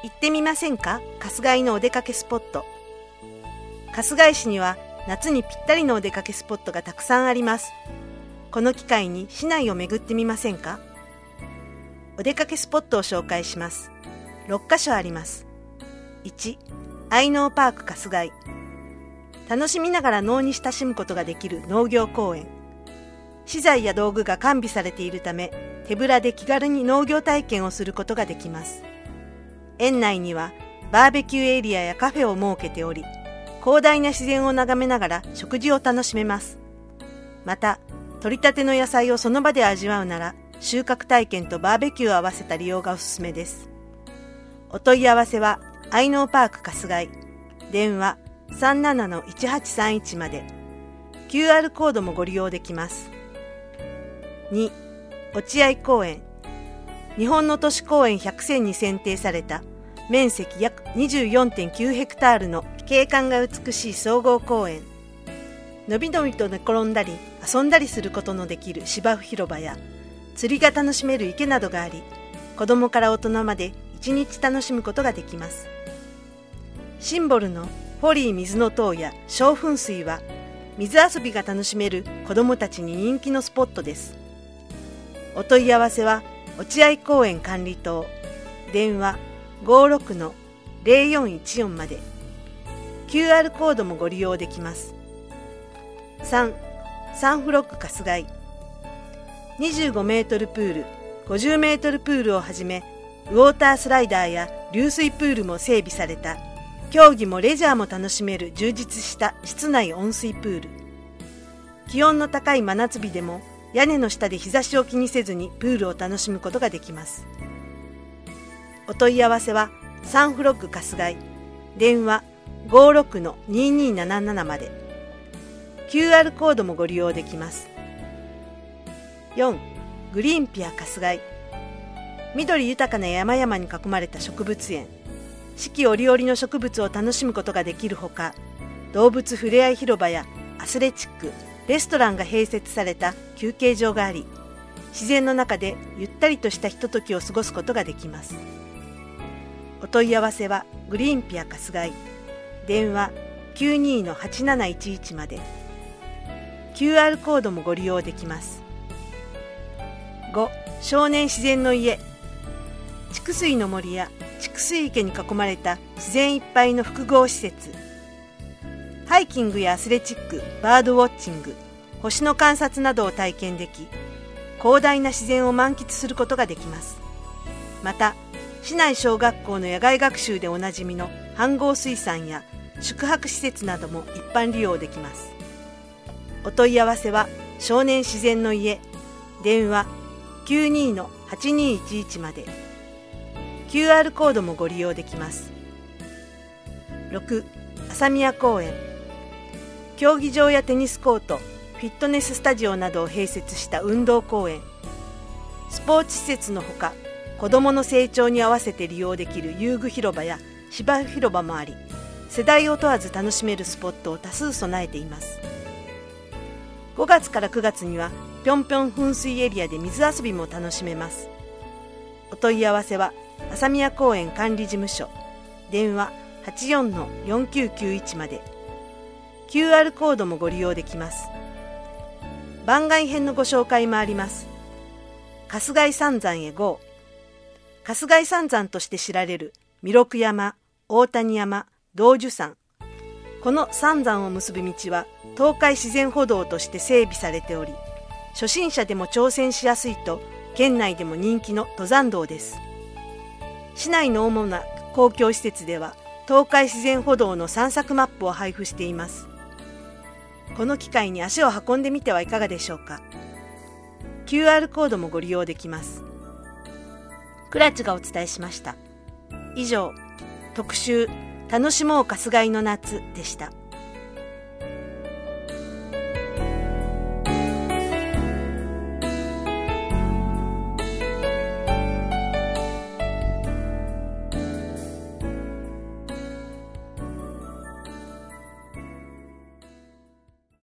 行ってみませんか？春日井のお出かけスポット。春日井市には夏にぴったりのお出かけスポットがたくさんあります。この機会に市内を巡ってみませんか？お出かけスポットを紹介します。6カ所あります。1、愛農パーク春日井。楽しみながら農に親しむことができる農業公園。資材や道具が完備されているため、手ぶらで気軽に農業体験をすることができます。園内にはバーベキューエリアやカフェを設けており、広大な自然を眺めながら食事を楽しめます。また、取り立ての野菜をその場で味わうなら、収穫体験とバーベキューを合わせた利用がおすすめです。お問い合わせは、愛農パーク春日井。電話 37-1831 まで。QR コードもご利用できます。2、落合公園。日本の都市公園100選に選定された面積約 24.9 ヘクタールの景観が美しい総合公園。のびのびと寝転んだり遊んだりすることのできる芝生広場や釣りが楽しめる池などがあり、子供から大人まで一日楽しむことができます。シンボルのフォリー水の塔や小噴水は水遊びが楽しめる子供たちに人気のスポットです。お問い合わせは落合公園管理棟。電話 56-0414 まで。QR コードもご利用できます。3、サンフロック春日井。25メートルプール、50メートルプールをはじめ、ウォータースライダーや流水プールも整備された、競技もレジャーも楽しめる充実した室内温水プール。気温の高い真夏日でも、屋根の下で日差しを気にせずにプールを楽しむことができます。お問い合わせはサンフロッグ春日井。電話 56-2277 まで。QR コードもご利用できます。4、グリーンピア春日井。緑豊かな山々に囲まれた植物園。四季折々の植物を楽しむことができるほか、動物ふれあい広場やアスレチック、レストランが併設された休憩所があり、自然の中でゆったりとしたひとときを過ごすことができます。お問い合わせはグリーンピア春日井。電話 92-8711 まで。QR コードもご利用できます。5、少年自然の家。蓄水の森や蓄水池に囲まれた自然いっぱいの複合施設。ハイキングやアスレチック、バードウォッチング、星の観察などを体験でき、広大な自然を満喫することができます。また、市内小学校の野外学習でおなじみの飯合水産や宿泊施設なども一般利用できます。お問い合わせは少年自然の家。電話 92-8211 まで。QR コードもご利用できます。6、朝宮公園。競技場やテニスコート、フィットネススタジオなどを併設した運動公園。スポーツ施設のほか、子どもの成長に合わせて利用できる遊具広場や芝生広場もあり、世代を問わず楽しめるスポットを多数備えています。5月から9月にはぴょんぴょん噴水エリアで水遊びも楽しめます。お問い合わせは朝宮公園管理事務所。電話 84-4991 まで。QR コードもご利用できます。番外編のご紹介もあります。春日井三山へ GO。 春日井三山として知られる弥勒山、大谷山、道樹山。この三山を結ぶ道は東海自然歩道として整備されており、初心者でも挑戦しやすいと県内でも人気の登山道です。市内の主な公共施設では東海自然歩道の散策マップを配布しています。この機会に足を運んでみてはいかがでしょうか。 QR コードもご利用できます。クラチがお伝えしました。以上、特集楽しもう春日井の夏でした。